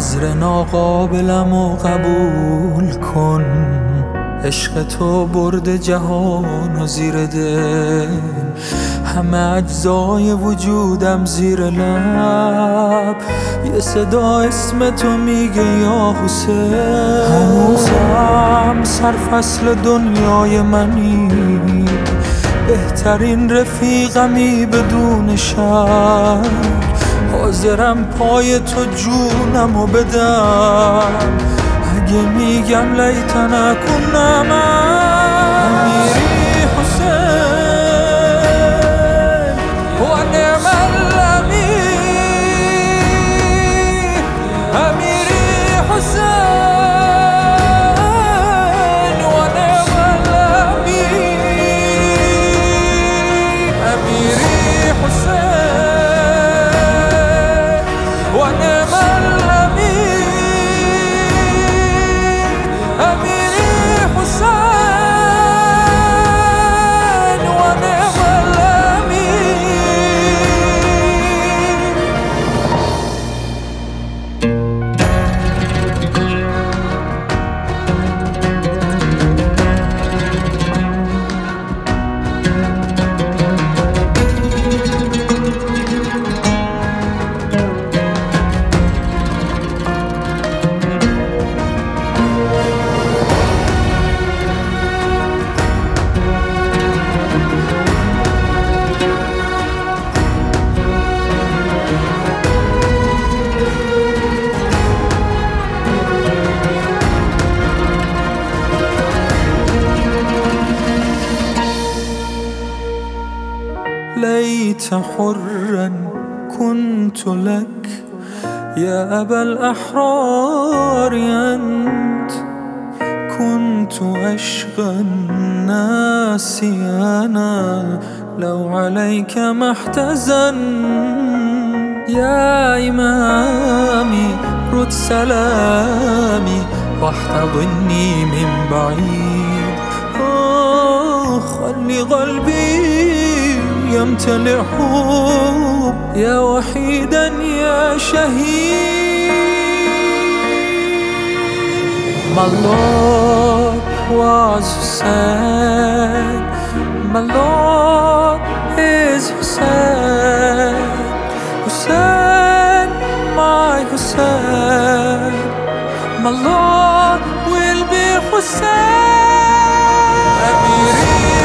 نظر ناقابلم و قبول کن. عشق تو برد جهان و زیر دل، همه اجزای وجودم زیر لب. یه صدا اسم تو میگه یا حسین. هنوزم سرفصل دنیای منی، بهترین رفیقمی بدون شک. حاضرم پای تو جونمو بدم، اگه میگم لیتن کنم امیری حسین و نعم الامیر. امیری حسین و نعم الامیر. امیری حسین و نعم الامیر. امیری حسین و نعم ليت حرا كنت لك يا أبا الأحرار أنت. كنت أشقى الناس أنا لو عليك ما احتزن. يا إمامي رد سلامي واحتضني من بعيد. خلي قلبي يمتلئ حب يا وحيدا يا شهيد. My Lord was Hussein, my Lord is Hussein. Hussein, my Hussein, my Lord will be Hussein.